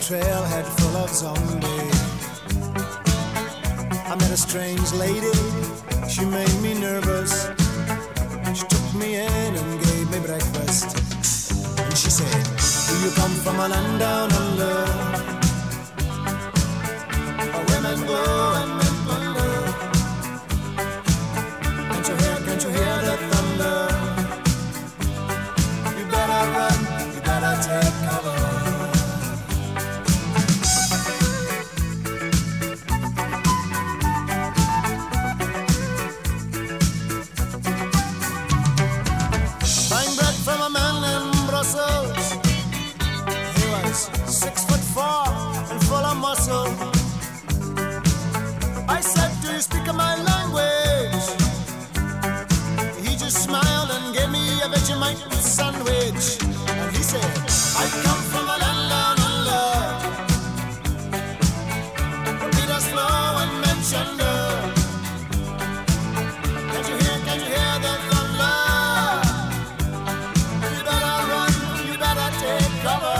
trailhead full of zombies. I met a strange lady, she made me nervous. She took me in and gave me breakfast. And she said, do you come from a land down under, where women go and men plunder? Can't you hear the thunder? You better run, you better take cover. He was 6'4" and full of muscle. I said, do you speak my language? He just smiled and gave me a Vegemite sandwich. And he said, I come from a land down under, where Peter's flow and Menchender. Can't you hear the thunder? You better run, you better take cover.